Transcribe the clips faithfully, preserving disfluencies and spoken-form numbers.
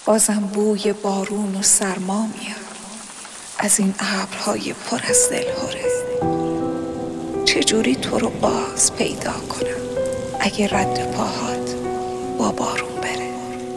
بازم بوی بارون و سرما میاد از این ابرهای پر از دلهره. چجوری تو رو باز پیدا کنم اگه رد پاهات با بارون بره؟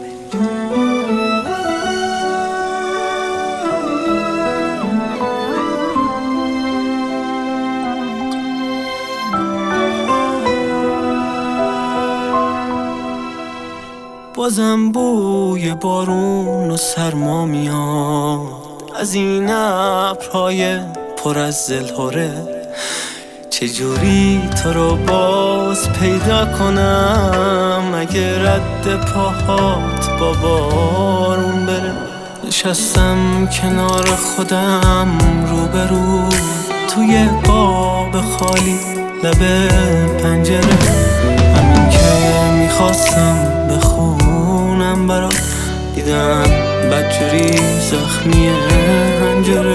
بازم بوی بارون و سرما میاد از این ابرهای پر از دلهره. چجوری تو رو باز پیدا کنم اگه رد پاهات با بارون بره؟ نشستم کنار خودم روبرو توی قاب خالی لب پنجره، همین که میخواستم بخونم برات دیدم بدجوری زخمی هنجره.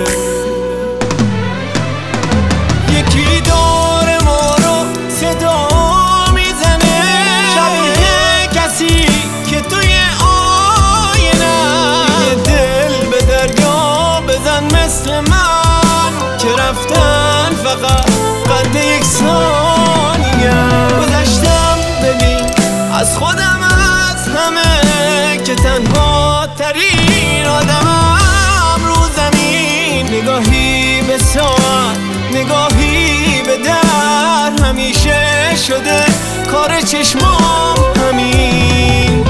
یکی داره ما رو صدا میزنه شبیه کسی که توی آینه یه دل به دریا بزن مثل من که رفتن فقط قد یک ثانیه. گذشتم ببین از خودم از همه که تنها ترین آدمم رو زمین. نگاهی به ساعت نگاهی به در همیشه شده کار چشمام همین.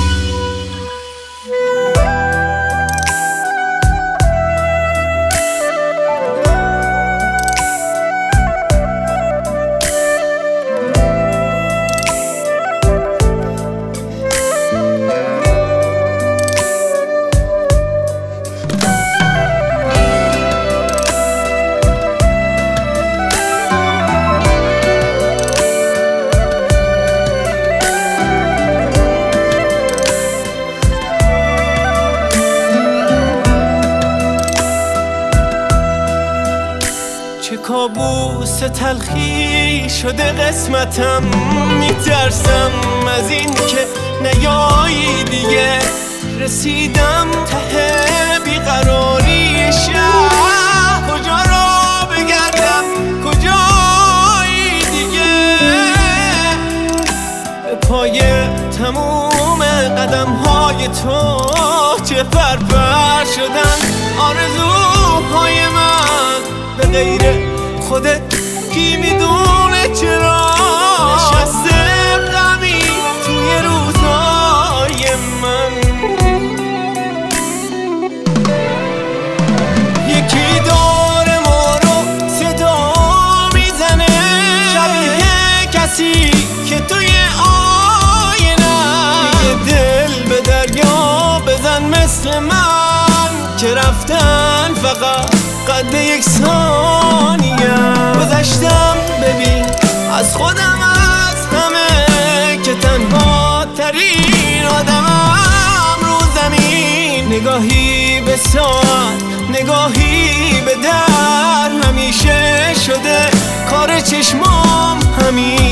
چه کابوس تلخی شده قسمتم، میترسم از این که نیایی دیگه. رسیدم ته بیقراری شهر، کجا را بگردم کجایی دیگه. به پای تموم قدم های تو چه پرپر شدن آرزوهای من. به غیر خودت کی میدونه چرا نشسته غمی توی روزهای من. یکی داره ما رو صدا میزنه شبیه کسی که توی آینه یه دل به دریا بزن مثل من که رفتن فقط قد یک ثانیه. گذشتم ببین از خودم از همه که تنها ترین آدمم رو زمین. نگاهی به ساعت نگاهی به در همیشه شده کار چشمام همین.